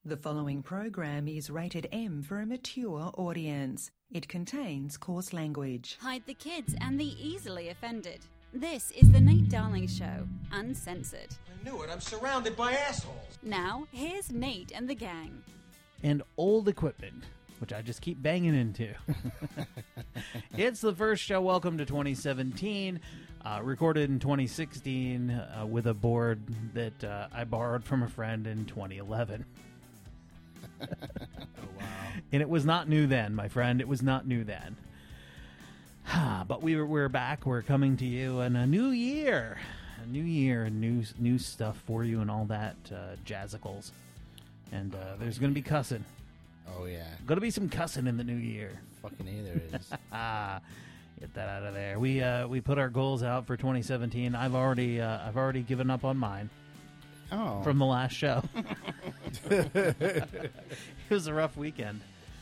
The following program is rated M for a mature audience. It contains coarse language. Hide the kids and the easily offended. This is The Nate Darling Show, uncensored. I knew it. I'm surrounded by assholes. Now, here's Nate and the gang. And old equipment, which I just keep banging into. It's the first show. Welcome to 2017. Recorded in 2016 with a board that I borrowed from a friend in 2011. Oh, wow. And it was not new then, my friend. It was not new then. But we're back. We're coming to you in a new year. A new year and new stuff for you and all that jazzicles. And there's going to be cussing. Oh, yeah. Going to be some cussing in the new year. Fucking A, there is. Get that out of there. We put our goals out for 2017. I've already given up on mine. Oh. From the last show. It was a rough weekend.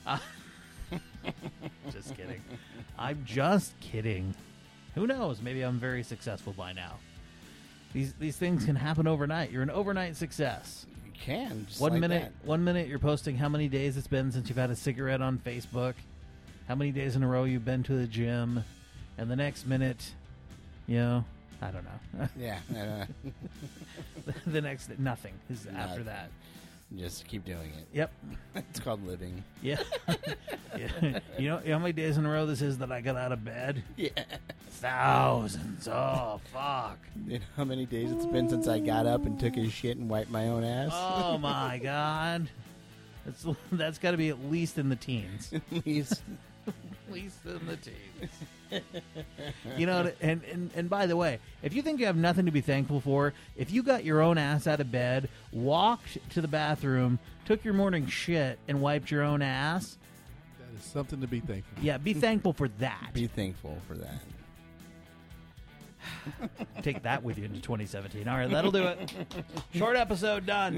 Just kidding. I'm just kidding. Who knows? Maybe I'm very successful by now. These things can happen overnight. You're an overnight success. You can. Just One like minute you're posting how many days it's been since you've had a cigarette on Facebook, how many days in a row you've been to the gym, and the next minute, I don't know. Yeah. The next nothing is after that. Just keep doing it. Yep. It's called living. Yeah. Yeah. You know how many days in a row this is that I got out of bed? Yeah. Thousands. Oh, fuck. You know how many days it's been since I got up and took a shit and wiped my own ass? Oh, my God. That's got to be at least in the teens. At least. At least in the teens. And by the way, if you think you have nothing to be thankful for, if you got your own ass out of bed, walked to the bathroom, took your morning shit, and wiped your own ass, that is something to be thankful for. Yeah, be thankful for that. Be thankful for that. Take that with you into 2017. All right, that'll do it. Short episode, done.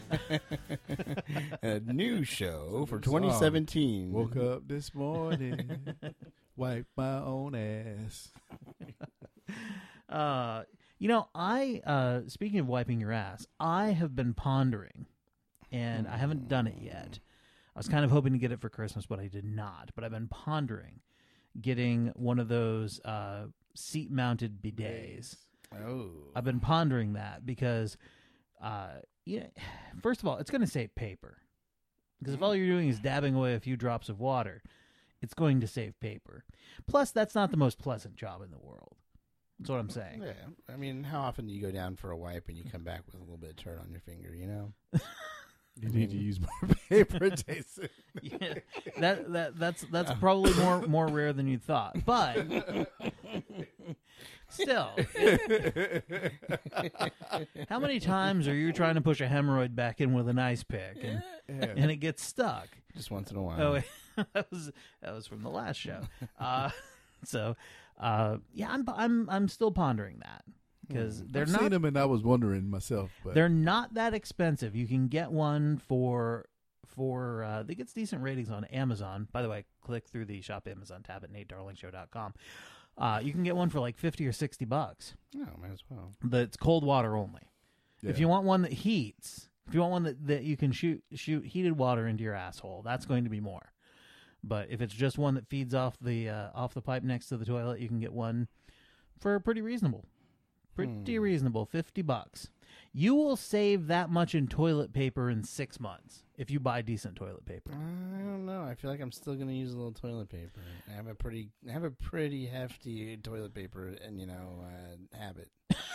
A new show for 2017. Woke up this morning, wiped my own ass. Speaking of wiping your ass, I have been pondering, and I haven't done it yet. I was kind of hoping to get it for Christmas, but I did not. But I've been pondering getting one of those seat-mounted bidets. Oh. I've been pondering that because, first of all, it's going to save paper. Because if all you're doing is dabbing away a few drops of water, it's going to save paper. Plus, that's not the most pleasant job in the world. That's what I'm saying. Yeah. I mean, how often do you go down for a wipe and you come back with a little bit of turd on your finger, You need to use more paper, Jason. Yeah, that's probably more rare than you thought. But still, how many times are you trying to push a hemorrhoid back in with an ice pick and it gets stuck? Just once in a while. Oh, that was from the last show. I'm still pondering that. Because I've seen them and I was wondering myself. But they're not that expensive. You can get one for they get decent ratings on Amazon. By the way, click through the Shop Amazon tab at NateDarlingShow.com. You can get one for like $50 or $60. Oh, might as well. That's cold water only. Yeah. If you want one that heats, if you want one that you can shoot heated water into your asshole, that's going to be more. But if it's just one that feeds off the pipe next to the toilet, you can get one for pretty reasonable. Pretty reasonable, $50. You will save that much in toilet paper in 6 months if you buy decent toilet paper. I don't know. I feel like I'm still going to use a little toilet paper. I have a pretty hefty toilet paper and habit.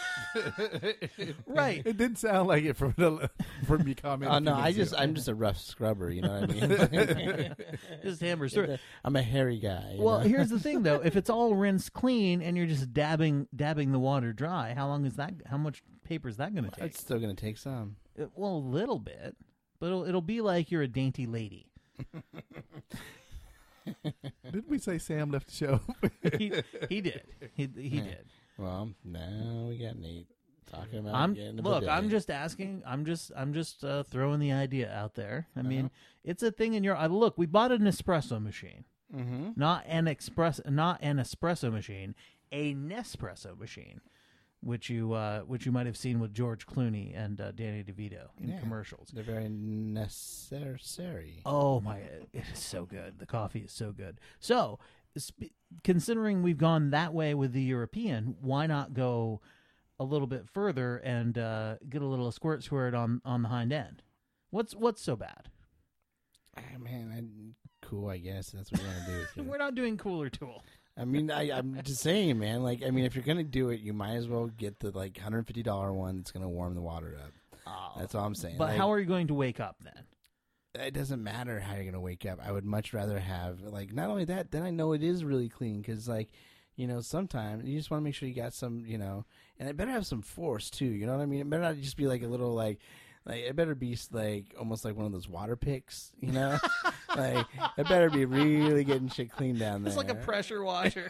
Right. It didn't sound like it from your comment. Oh no, I'm just a rough scrubber. You know what I mean? Just hammers through. I'm a hairy guy. Well, here's the thing though: if it's all rinsed clean and you're just dabbing the water dry, how long is that? How much paper is that going to take? It's still going to take some. Well, a little bit, but it'll be like you're a dainty lady. Didn't we say Sam left the show? He did. He did. Well, now we got Nate talking about getting a bidet. I'm just asking. I'm just throwing the idea out there. I mean, it's a thing in your. Look, we bought an espresso machine, not an espresso machine, a Nespresso machine. which you might have seen with George Clooney and Danny DeVito in commercials. They're very necessary. Oh my! It is so good. The coffee is so good. So, considering we've gone that way with the European, why not go a little bit further and get a little squirt on the hind end? What's so bad? Man, cool. I guess that's what we're gonna do. With We're not doing Cooler Tool. I mean, I'm just saying, man. Like, I mean, if you're gonna do it, you might as well get the like $150 one that's gonna warm the water up. Oh. That's all I'm saying. But like, how are you going to wake up then? It doesn't matter how you're gonna wake up. I would much rather have like not only that, then I know it is really clean because like. Sometimes you just want to make sure you got some, and it better have some force too. You know what I mean? It better not just be like a little like it better be like almost like one of those water picks, like it better be really getting shit clean down there. It's like a pressure washer.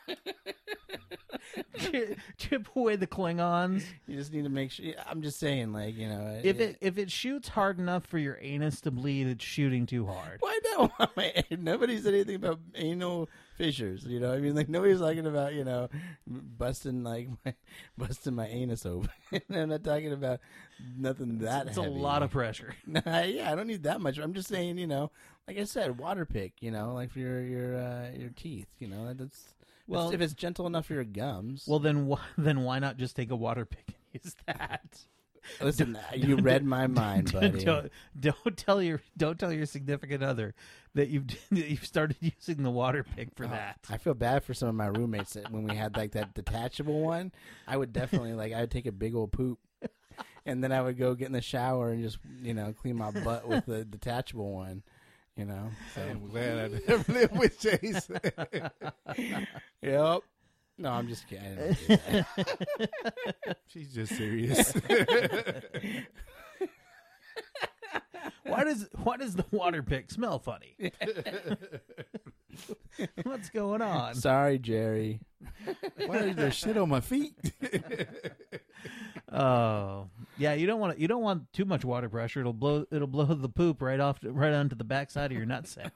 Chip away the Klingons. You just need to make sure. I'm just saying, like if it shoots hard enough for your anus to bleed, it's shooting too hard. Why not? Nobody said anything about anal fissures. I mean, like nobody's talking about busting my anus open. I'm not talking about nothing that. It's heavy. a lot of pressure. Yeah, I don't need that much. I'm just saying, like I said, water pick. Like for your teeth. That's. Well, if it's gentle enough for your gums. Well, then why not just take a water pick and use that? Listen, you read my mind, buddy. Don't tell your significant other that you've started using the water pick for that. I feel bad for some of my roommates that when we had like that detachable one. I would definitely I would take a big old poop, and then I would go get in the shower and just clean my butt with the detachable one. So. I'm glad I never lived with Jason. Yep. No, I'm just kidding. I didn't do that. She's just serious. Why does the water pick smell funny? What's going on? Sorry, Jerry. Why is there shit on my feet? Oh, yeah. You don't want too much water pressure. It'll blow the poop right onto the backside of your nutsack.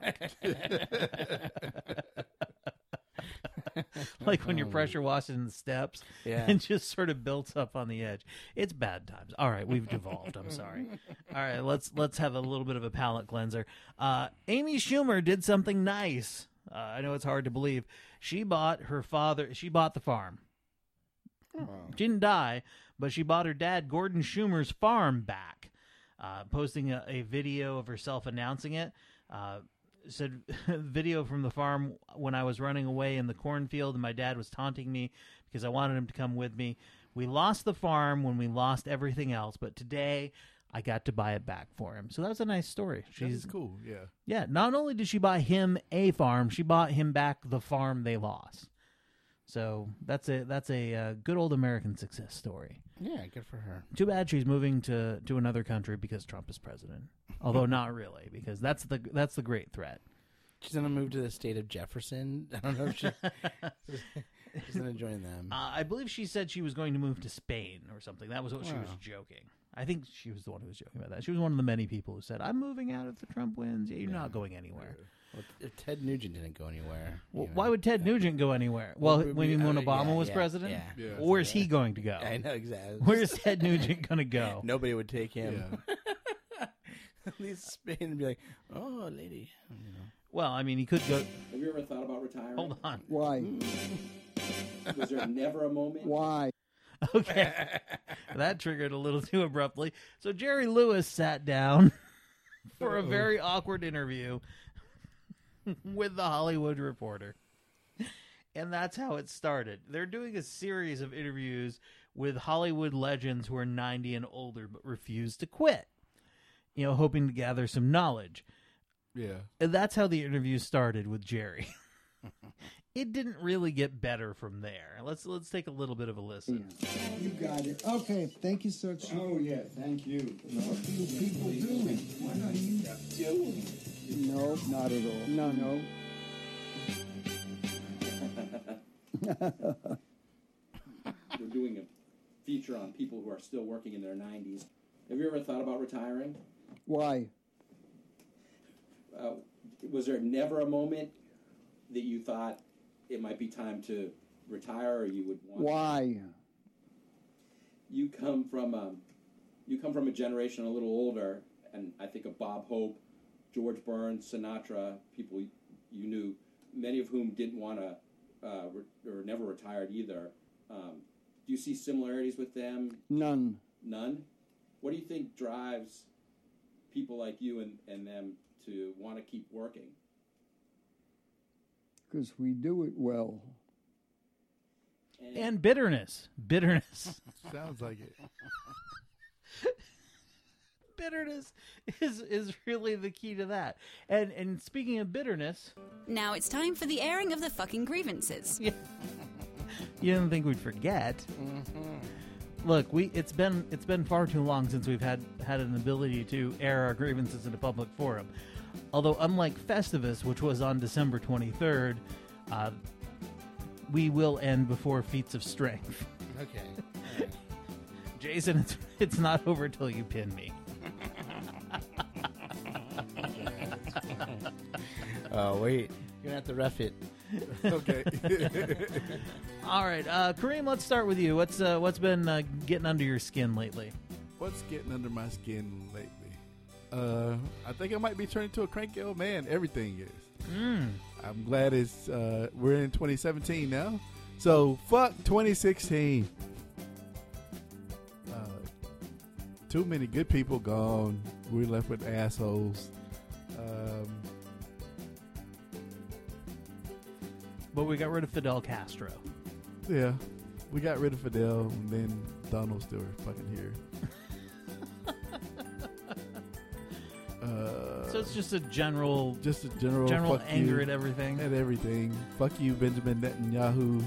Like when you're pressure washing the steps, and just sort of builds up on the edge. It's bad times. All right, we've devolved. I'm sorry. All right, let's have a little bit of a palate cleanser. Amy Schumer did something nice. I know it's hard to believe. She bought the farm. Oh. She didn't die, but she bought her dad Gordon Schumer's farm back. Posting a video of herself announcing it. Said video from the farm when I was running away in the cornfield and my dad was taunting me because I wanted him to come with me. We lost the farm when we lost everything else, but today I got to buy it back for him. So that was a nice story. She's cool, yeah. Yeah, not only did she buy him a farm, she bought him back the farm they lost. So that's a good old American success story. Yeah, good for her. Too bad she's moving to another country because Trump is president. Although not really, because that's the great threat. She's gonna move to the state of Jefferson. I don't know if she's gonna join them. I believe she said she was going to move to Spain or something. That was what she was joking. I think she was the one who was joking about that. She was one of the many people who said, "I'm moving out if the Trump wins." Yeah, you're not going anywhere. Well, if Ted Nugent didn't go anywhere. Well, why would Ted Nugent go anywhere? Well, when Obama was president? Yeah. Where's he going to go? I know, exactly. Where's Ted Nugent going to go? Nobody would take him. Yeah. At least Spain and be like, oh, lady. Well, I mean, he could go. Have you ever thought about retiring? Hold on. Why? Was there never a moment? Why? Okay. That triggered a little too abruptly. So Jerry Lewis sat down for a very awkward interview with the Hollywood Reporter. And that's how it started. They're doing a series of interviews with Hollywood legends who are 90 and older but refuse to quit, hoping to gather some knowledge. Yeah. And that's how the interview started with Jerry. It didn't really get better from there. Let's take a little bit of a listen. You got it. Okay, thank you, sir. Oh, yeah, thank you. What are you people doing? What are you doing? No, not at all. No. We're doing a feature on people who are still working in their 90s. Have you ever thought about retiring? Why? Was there never a moment that you thought it might be time to retire, or you would want? Why? you come from a generation a little older, and I think of Bob Hope, George Burns, Sinatra, people you knew, many of whom didn't want to or never retired either. Do you see similarities with them? None. None? What do you think drives people like you and them to want to keep working? Because we do it well. And bitterness. Bitterness. Sounds like it. Bitterness is really the key to that. And speaking of bitterness, Now it's time for the airing of the fucking grievances. you didn't think we'd forget. Look, it's been far too long since we've had an ability to air our grievances in a public forum. Although, unlike Festivus, which was on December 23rd, we will end before feats of strength. Okay. Jason, it's not over till you pin me. Oh, wait. You're going to have to ref it. Okay. All right, Kareem, let's start with you. What's been getting under your skin lately? What's getting under my skin lately? I think I might be turning to a cranky old man. Everything is. I'm glad it's we're in 2017 now. So fuck 2016. Too many good people gone. We're left with assholes. But we got rid of Fidel Castro. Yeah, we got rid of Fidel, and then Donald's still fucking here. So it's just a general fuck anger you at everything. At everything. Fuck you, Benjamin Netanyahu.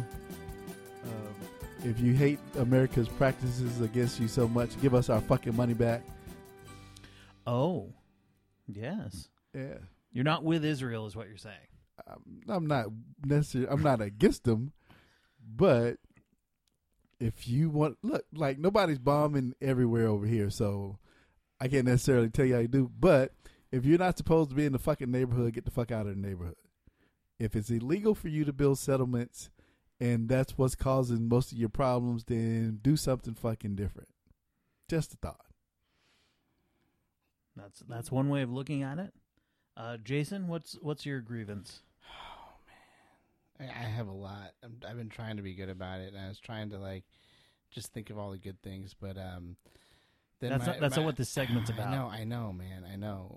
If you hate America's practices against you so much, give us our fucking money back. Oh, yes. Yeah. You're not with Israel, is what you're saying. I'm not necessarily. I'm not against them, but if you want, look, like nobody's bombing everywhere over here, so I can't necessarily tell you how you do. But if you're not supposed to be in the fucking neighborhood, get the fuck out of the neighborhood. If it's illegal for you to build settlements, and that's what's causing most of your problems, then do something fucking different. Just a thought. That's one way of looking at it. Jason, what's your grievance? Oh, man. I have a lot. I've been trying to be good about it, and I was trying to, just think of all the good things, but then that's not what this segment's about. I know, man. I know.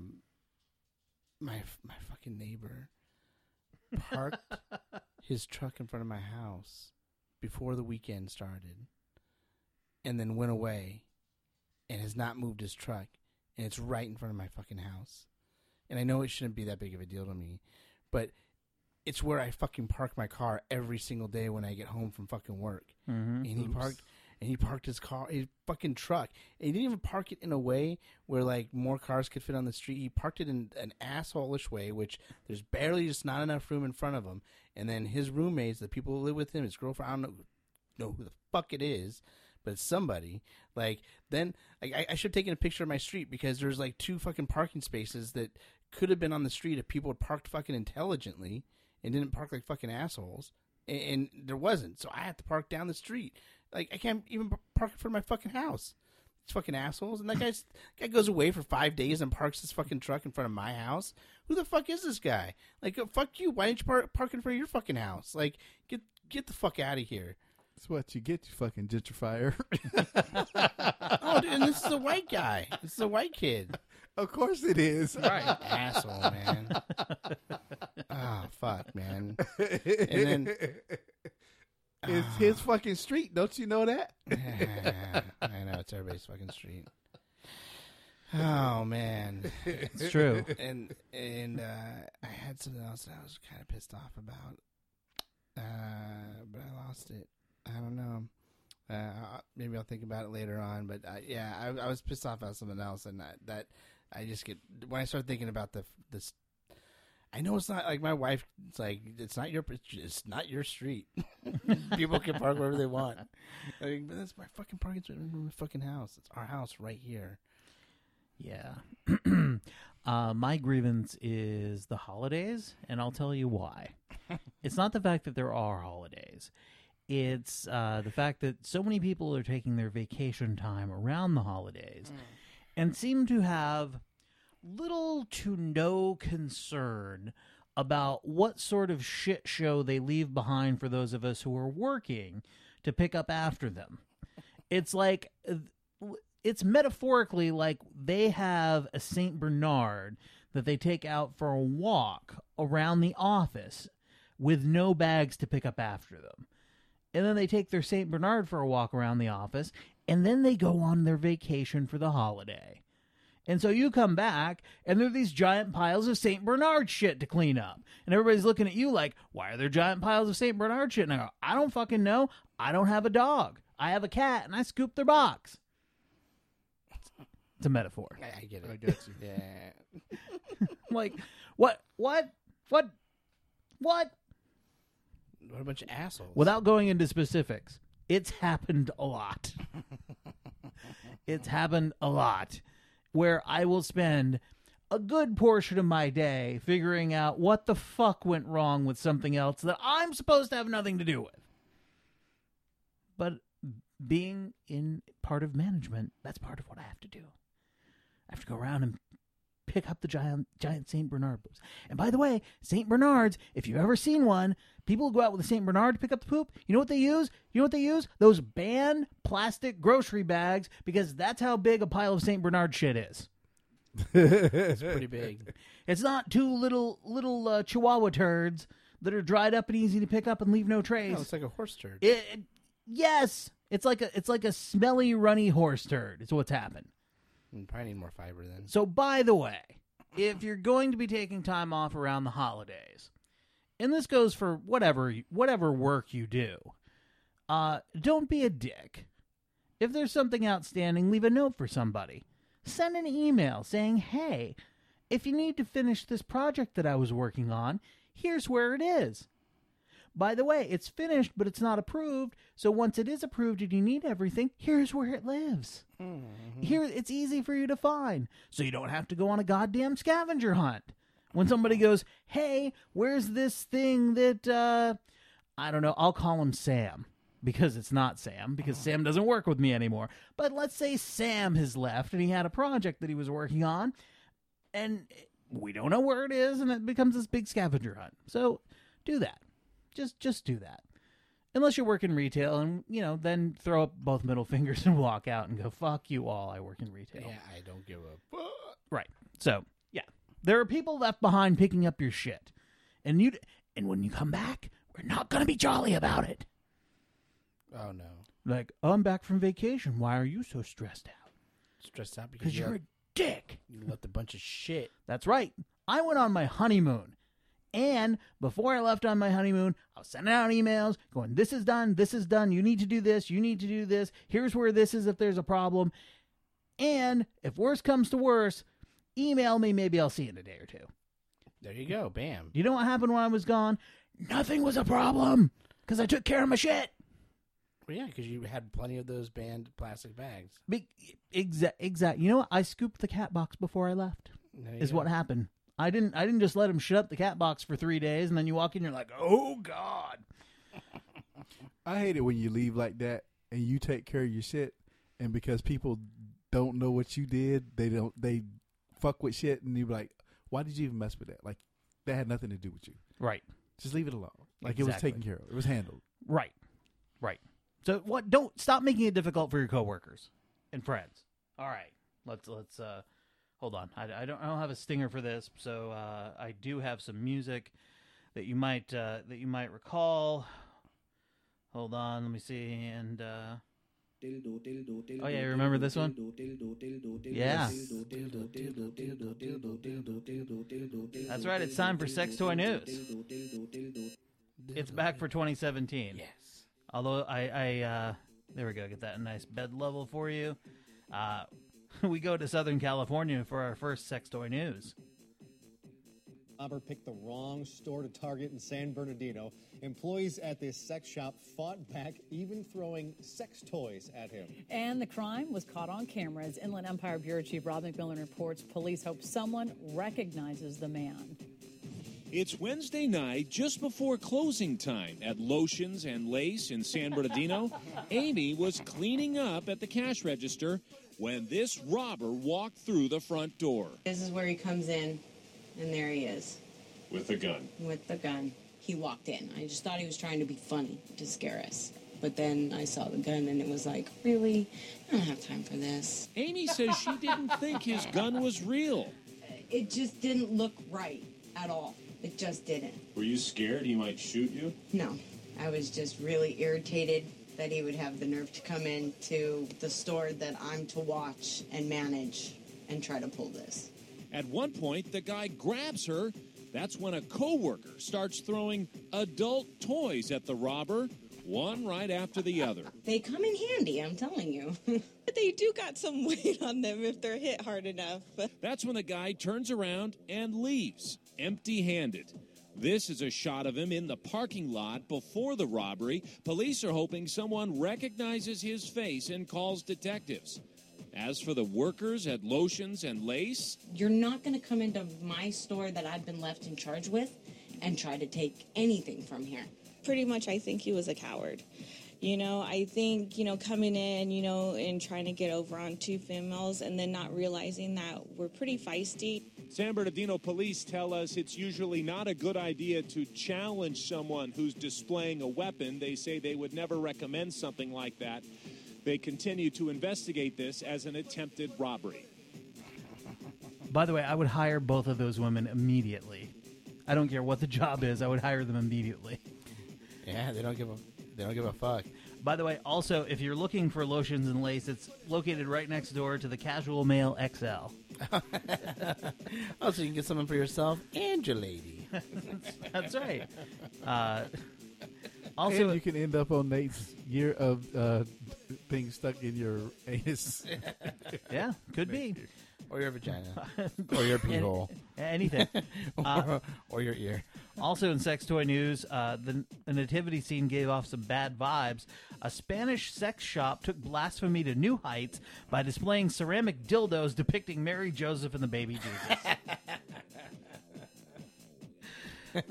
My fucking neighbor parked his truck in front of my house before the weekend started, and then went away, and has not moved his truck, and it's right in front of my fucking house. And I know it shouldn't be that big of a deal to me, but it's where I fucking park my car every single day when I get home from fucking work. Mm-hmm. And he parked his car, his fucking truck. And he didn't even park it in a way where more cars could fit on the street. He parked it in an asshole-ish way, which there's barely just not enough room in front of him. And then his roommates, the people who live with him, his girlfriend, I don't know who the fuck it is, but it's somebody. Then I should have taken a picture of my street, because there's 2 fucking parking spaces that could have been on the street if people had parked fucking intelligently and didn't park like fucking assholes. And there wasn't, so I had to park down the street. I can't even park in front of my fucking house. It's fucking assholes. And that guy goes away for 5 days and parks his fucking truck in front of my house. Who the fuck is this guy? Fuck you. Why didn't you park in front of your fucking house? Get the fuck out of here. That's what you get, you fucking gentrifier. Oh, dude, and this is a white guy. This is a white kid. Of course it is. Right. Asshole, man. Oh, fuck, man. And then... It's his fucking street. Don't you know that? I know. It's everybody's fucking street. Oh, man. It's true. And I had something else that I was kind of pissed off about. But I lost it. I don't know. Maybe I'll think about it later on. But I was pissed off about something else, and that I just get, when I start thinking about this. I know it's not like my wife. It's it's not your street. People can park wherever they want. But that's my fucking parking spot in my fucking house. It's our house right here. Yeah. My grievance is the holidays, and I'll tell you why. It's not the fact that there are holidays. It's the fact that so many people are taking their vacation time around the holidays and seem to have little to no concern about what sort of shit show they leave behind for those of us who are working to pick up after them. It's like, it's metaphorically like they have a St. Bernard that they take out for a walk around the office with no bags to pick up after them. And then they take their St. Bernard for a walk around the office, and then they go on their vacation for the holiday. And so you come back, and there are these giant piles of St. Bernard shit to clean up. And everybody's looking at you like, why are there giant piles of St. Bernard shit? And I go, I don't fucking know. I don't have a dog. I have a cat, and I scoop their box. It's a metaphor. I get it. I get you. Yeah. Like, what? What a bunch of assholes. Without going into specifics, it's happened a lot. It's happened a lot where I will spend a good portion of my day figuring out what the fuck went wrong with something else that I'm supposed to have nothing to do with. But being in part of management, that's part of what I have to do. I have to go around and pick up the giant St. Bernard poops. And by the way, St. Bernards, if you've ever seen one, people who go out with a St. Bernard to pick up the poop, you know what they use? Those banned plastic grocery bags, because that's how big a pile of St. Bernard shit is. It's pretty big. It's not two little Chihuahua turds that are dried up and easy to pick up and leave no trace. No, it's like a horse turd. Yes, it's like a smelly, runny horse turd. It's what's happened. You probably need more fiber then. So, by the way, if you're going to be taking time off around the holidays, and this goes for whatever work you do, don't be a dick. If there's something outstanding, leave a note for somebody. Send an email saying, hey, if you need to finish this project that I was working on, here's where it is. By the way, it's finished, but it's not approved. So once it is approved and you need everything, here's where it lives. Mm-hmm. Here, it's easy for you to find. So you don't have to go on a goddamn scavenger hunt. When somebody goes, hey, where's this thing that, I don't know, I'll call him Sam. Because it's not Sam, because Sam doesn't work with me anymore. But let's say Sam has left and he had a project that he was working on, and we don't know where it is, and it becomes this big scavenger hunt. So do that. Just do that. Unless you work in retail and, then throw up both middle fingers and walk out and go, fuck you all, I work in retail. Yeah, I don't give a fuck. Right. So, yeah. There are people left behind picking up your shit. And when you come back, we're not going to be jolly about it. Oh, no. Like, I'm back from vacation. Why are you so stressed out? Stressed out because you're a dick. You left a bunch of shit. That's right. I went on my honeymoon. And before I left on my honeymoon, I was sending out emails going, this is done, you need to do this, you need to do this, here's where this is if there's a problem. And if worse comes to worse, email me, maybe I'll see you in a day or two. There you go, bam. You know what happened when I was gone? Nothing was a problem, because I took care of my shit. Well, yeah, because you had plenty of those banned plastic bags. Exactly. You know what? I scooped the cat box before I left, is what happened. I didn't just let him shut up the cat box for 3 days, and then you walk in, you're like, oh, God. I hate it when you leave like that, and you take care of your shit, and because people don't know what you did, they fuck with shit, and you're like, why did you even mess with that? Like, that had nothing to do with you. Right. Just leave it alone. Like, It was taken care of. It was handled. Right. So don't stop making it difficult for your coworkers and friends. All right. Let's hold on. I don't have a stinger for this, so I do have some music that you might recall. Hold on, let me see. And oh yeah, you remember this one? Yeah. That's right. It's time for Sex Toy News. It's back for 2017. Yes. Although I there we go. Get that nice bed level for you. We go to Southern California for our first sex toy news. Robber picked the wrong store to target in San Bernardino. Employees at this sex shop fought back, even throwing sex toys at him. And the crime was caught on camera. As Inland Empire Bureau Chief Rob McMillan reports, police hope someone recognizes the man. It's Wednesday night, just before closing time at Lotions and Lace in San Bernardino. Amy was cleaning up at the cash register when this robber walked through the front door. This is where he comes in, and there he is. With a gun. With the gun. He walked in. I just thought he was trying to be funny to scare us. But then I saw the gun, and it was like, really? I don't have time for this. Amy says she didn't think his gun was real. It just didn't look right at all. It just didn't. Were you scared he might shoot you? No. I was just really irritated that he would have the nerve to come into the store that I'm to watch and manage and try to pull this. At one point, the guy grabs her. That's when a coworker starts throwing adult toys at the robber, one right after the other. They come in handy, I'm telling you. They do got some weight on them if they're hit hard enough. That's when the guy turns around and leaves, empty-handed. This is a shot of him in the parking lot before the robbery. Police are hoping someone recognizes his face and calls detectives. As for the workers at Lotions and Lace, you're not going to come into my store that I've been left in charge with and try to take anything from here. Pretty much, I think he was a coward. I think, coming in, and trying to get over on two females and then not realizing that we're pretty feisty. San Bernardino police tell us it's usually not a good idea to challenge someone who's displaying a weapon. They say they would never recommend something like that. They continue to investigate this as an attempted robbery. By the way, I would hire both of those women immediately. I don't care what the job is. I would hire them immediately. Yeah, they don't give a fuck. By the way, also, if you're looking for Lotions and Lace, it's located right next door to the Casual Male XL. Oh, so you can get something for yourself and your lady. That's right. Also, and you can end up on Nate's year of being stuck in your anus. Yeah, could be. Or your vagina. Or your pee hole. Anything. Or your ear. Also in sex toy news, the nativity scene gave off some bad vibes. A Spanish sex shop took blasphemy to new heights by displaying ceramic dildos depicting Mary, Joseph, and the baby Jesus.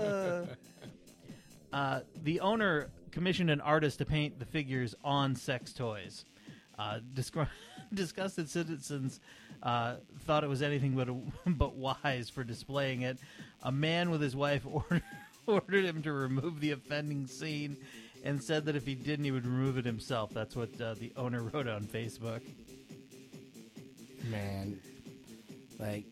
The owner commissioned an artist to paint the figures on sex toys. Disgusted citizens thought it was anything but wise for displaying it. A man with his wife ordered him to remove the offending scene and said that if he didn't, he would remove it himself. That's what the owner wrote on Facebook. Man, like,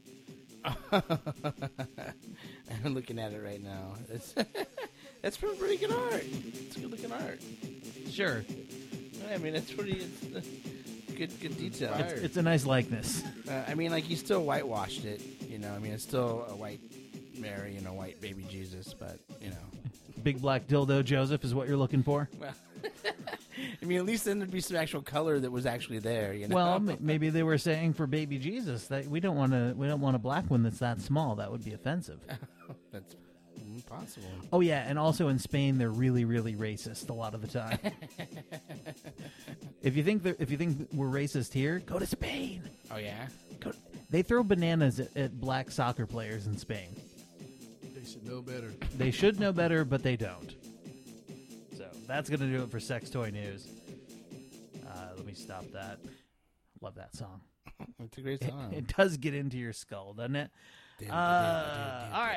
I'm looking at it right now. It's pretty good art. It's good looking art. Sure. I mean, it's pretty. It's good detail. It's a nice likeness. I mean, like, you still whitewashed it. I mean, it's still a white Mary and a white baby Jesus, but Big black dildo Joseph is what you're looking for. Well, I mean, at least then there'd be some actual color that was actually there. Well, maybe they were saying for baby Jesus that we don't want a black one that's that small. That would be offensive. That's possible. Oh yeah, and also in Spain they're really, really racist a lot of the time. If you think we're racist here, go to Spain. Oh yeah, they throw bananas at black soccer players in Spain. They should know better. They should know better, but they don't. So that's going to do it for sex toy news. Let me stop that. Love that song. It's a great song. It does get into your skull, doesn't it? All right.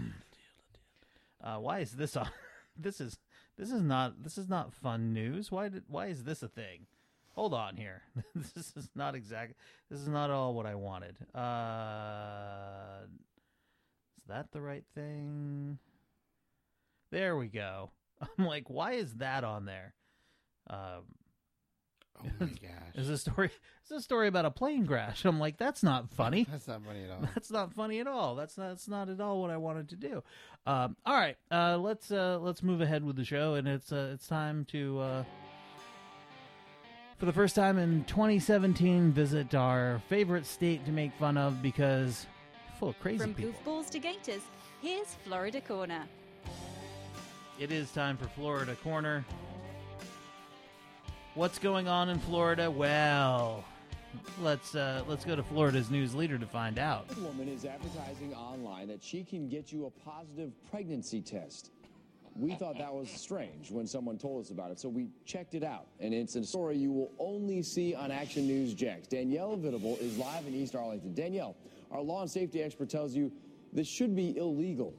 Why is this on? This is not fun news. Why is this a thing? Hold on here. This is not all what I wanted. Is that the right thing? There we go. I'm like, why is that on there? Oh my gosh! It's a story about a plane crash. I'm like, that's not funny. That's not funny at all. That's not funny at all. That's not at all what I wanted to do. All right, let's move ahead with the show, and it's time to for the first time in 2017 visit our favorite state to make fun of because full of crazy people. From goofballs to gators, here's Florida Corner. It is time for Florida Corner. What's going on in Florida? Well, Let's go to Florida's news leader to find out. A woman is advertising online that she can get you a positive pregnancy test. We thought that was strange when someone told us about it, so we checked it out. And it's a story you will only see on Action News Jax. Danielle Vitable is live in East Arlington. Danielle, our law and safety expert tells you this should be illegal.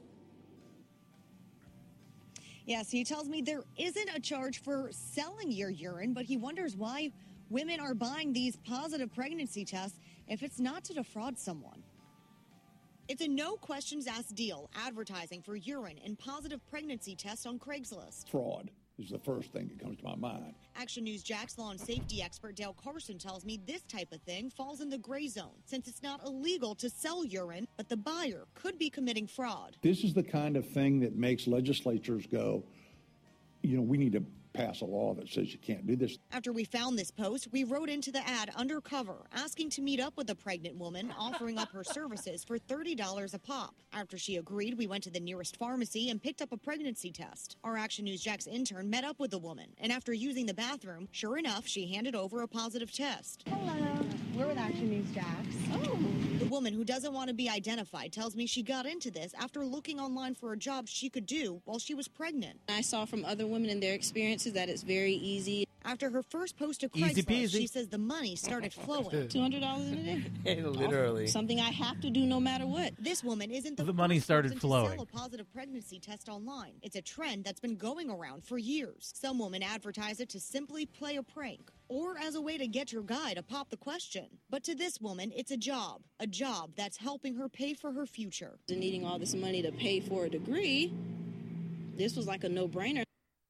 Yes, he tells me there isn't a charge for selling your urine, but he wonders why women are buying these positive pregnancy tests if it's not to defraud someone. It's a no questions asked deal, advertising for urine and positive pregnancy tests on Craigslist. Fraud is the first thing that comes to my mind. Action News Jax law and safety expert Dale Carson tells me this type of thing falls in the gray zone, since it's not illegal to sell urine, but the buyer could be committing fraud. This is the kind of thing that makes legislatures go, we need to pass a law that says you can't do this. After we found this post, we wrote into the ad undercover, asking to meet up with a pregnant woman, offering up her services for $30 a pop. After she agreed, we went to the nearest pharmacy and picked up a pregnancy test. Our Action News Jax intern met up with the woman, and after using the bathroom, sure enough, she handed over a positive test. Hello, we're with Action News Jax. Oh. The woman, who doesn't want to be identified, tells me she got into this after looking online for a job she could do while she was pregnant. I saw from other women and their experiences that it's very easy. After her first post to Craigslist, she says the money started flowing. $200 in a day. Literally. Something I have to do no matter what. This woman isn't the money first started person flowing. to sell a positive pregnancy test online. It's a trend that's been going around for years. Some women advertise it to simply play a prank or as a way to get your guy to pop the question. But to this woman, it's a job that's helping her pay for her future. Needing all this money to pay for a degree, this was like a no-brainer.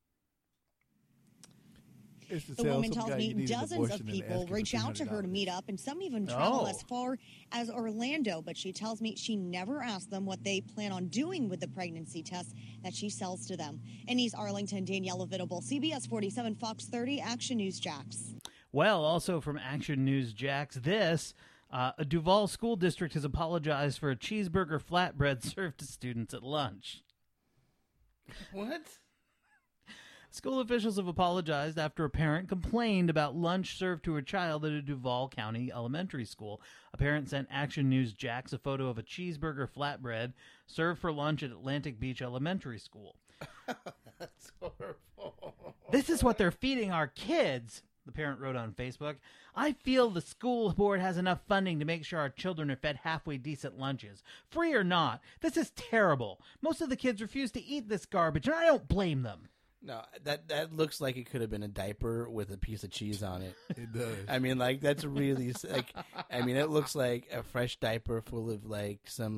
The woman tells me dozens of people reach out to her to meet up, and some even travel as far as Orlando. But she tells me she never asked them what they plan on doing with the pregnancy tests that she sells to them. In East Arlington, Danielle Vitable, CBS 47, Fox 30, Action News Jax. Well, also from Action News Jax, a Duval school district has apologized for a cheeseburger flatbread served to students at lunch. What? School officials have apologized after a parent complained about lunch served to her child at a Duval County elementary school. A parent sent Action News Jax a photo of a cheeseburger flatbread served for lunch at Atlantic Beach Elementary School. That's horrible. This is what they're feeding our kids, the parent wrote on Facebook. I feel the school board has enough funding to make sure our children are fed halfway decent lunches. Free or not, this is terrible. Most of the kids refuse to eat this garbage, and I don't blame them. No, that looks like it could have been a diaper with a piece of cheese on it. It does. I mean, that's really it looks like a fresh diaper full of some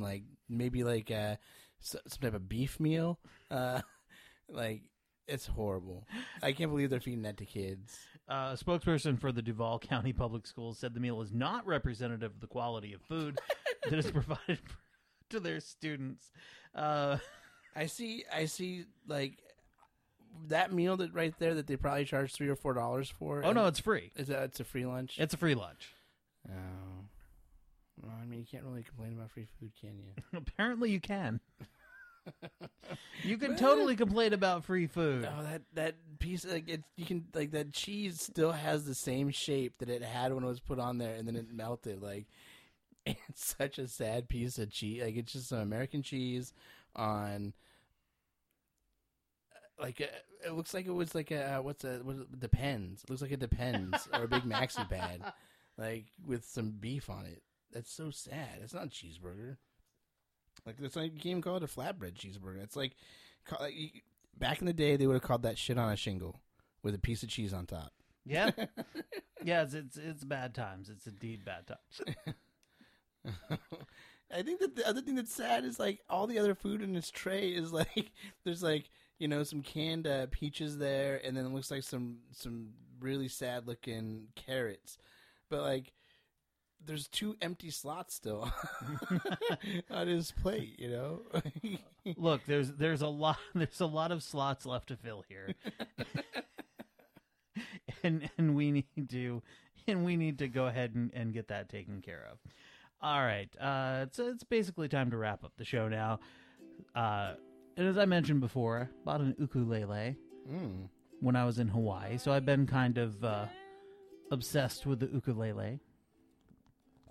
type of beef meal. It's horrible. I can't believe they're feeding that to kids. A spokesperson for the Duval County Public Schools said the meal is not representative of the quality of food that is provided to their students. I see that meal right there that they probably charge $3 or $4 for. Oh no, it's free. It's a free lunch? It's a free lunch. Oh. Well, I mean, you can't really complain about free food, can you? Apparently you can. You can totally complain about free food. Oh, that piece, that cheese still has the same shape that it had when it was put on there, and then it melted. It's such a sad piece of cheese. It's just some American cheese on. It looks like it was Depends. It looks like it Depends or a Big Maxi Pad, with some beef on it. That's so sad. It's not a cheeseburger. That's you can't even call it a flatbread cheeseburger. It's back in the day they would have called that shit on a shingle with a piece of cheese on top. Yeah, yeah. It's bad times. It's indeed bad times. I think that the other thing that's sad is all the other food in this tray is there's some canned peaches there, and then it looks like some really sad looking carrots, but there's 2 empty slots still on his plate. Look, there's a lot of slots left to fill here, and we need to go ahead and get that taken care of. All right, it's basically time to wrap up the show now. And as I mentioned before, I bought an ukulele when I was in Hawaii, so I've been kind of obsessed with the ukulele.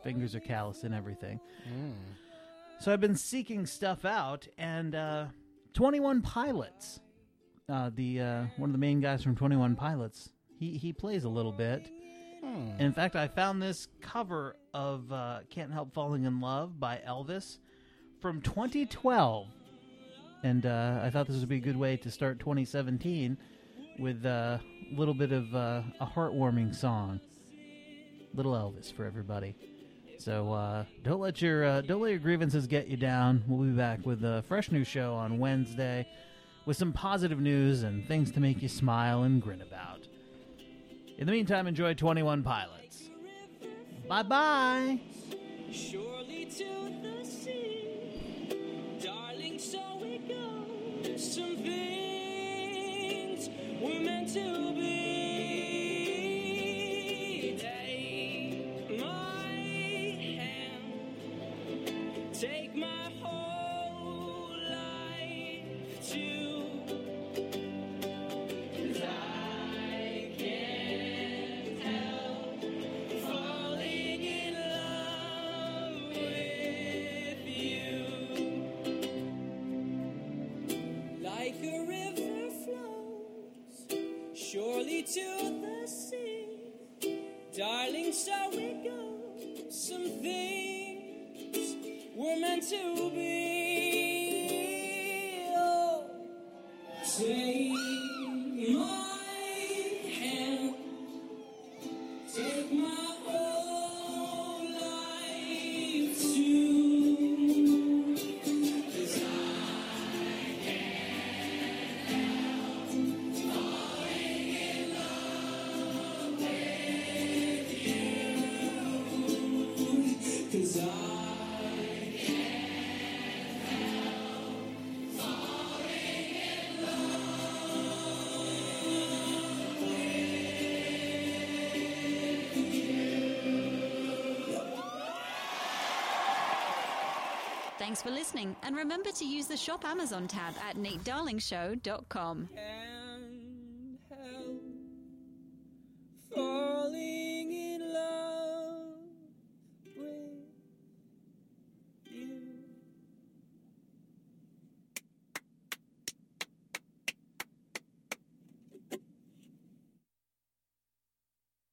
fingers are calloused and everything. So I've been seeking stuff out, and 21 Pilots, one of the main guys from 21 Pilots, he plays a little bit. And in fact, I found this cover of Can't Help Falling in Love by Elvis from 2012. And I thought this would be a good way to start 2017 with a little bit of a heartwarming song. Little Elvis for everybody. So don't let your grievances get you down. We'll be back with a fresh new show on Wednesday with some positive news and things to make you smile and grin about. In the meantime, enjoy 21 Pilots. Bye-bye. Surely to the sea, darling, so we go. Some things were meant to be. Take my hand, take my whole life too. 'Cause I can't help falling in love with you. Like a river flows surely to the sea, darling, so we go. Some things were meant to be. Oh, take my hand, take my whole life too. 'Cause I can't help falling in love with you. 'Cause I can't help falling in love with you. Thanks for listening, and remember to use the Shop Amazon tab at NateDarlingShow.com.